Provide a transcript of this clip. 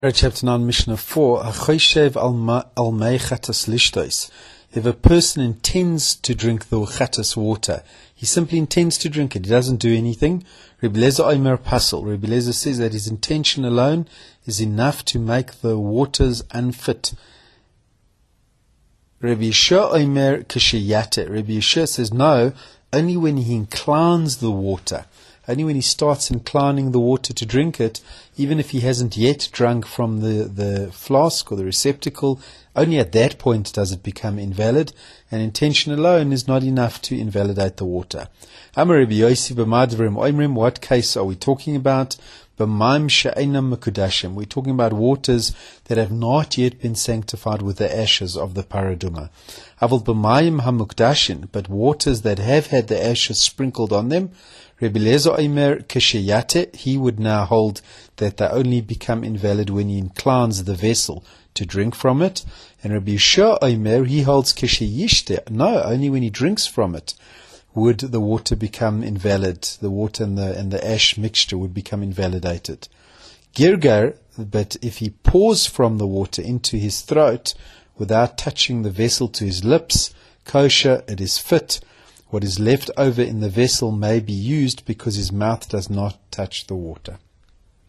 Chapter 9, Mishnah 4, If a person intends to drink the chatas water, he simply intends to drink it, he doesn't do anything. Rabbi Eliezer Omer Pasel. Rabbi Eliezer says that his intention alone is enough to make the waters unfit. Rabbi Yeshua Omer Keshiyate. Rabbi Yeshua says no, only when he inclines the water. Only when he starts inclining the water to drink it, even if he hasn't yet drunk from the flask or the receptacle, only at that point does it become invalid, and intention alone is not enough to invalidate the water. Amar Rabbi Yossi b'madvrim oimrim, what case are we talking about? B'maim she'einam mekudashim. We're talking about waters that have not yet been sanctified with the ashes of the paraduma. Aval b'maim hamukdashin, but waters that have had the ashes sprinkled on them, Rabbi Eliezer Omer Keshiyate, he would now hold that they only become invalid when he inclines the vessel to drink from it. And Rabbi Yeshua Omer, he holds Keshiyishte, no, only when he drinks from it would the water become invalid. The water and the ash mixture would become invalidated. Girgar, but if he pours from the water into his throat without touching the vessel to his lips, kosher, it is fit. What is left over in the vessel may be used because his mouth does not touch the water.